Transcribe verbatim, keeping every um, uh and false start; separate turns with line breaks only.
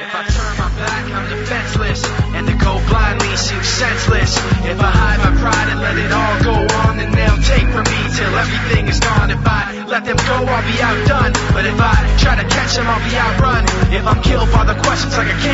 If I turn my back, I'm defenseless, and to go blindly seems senseless. If I hide my pride and let it all go on, then they'll take from me till everything is gone. If I let them go, I'll be outdone, but if I try to catch them, I'll be outrun. If I'm killed by the questions like I can't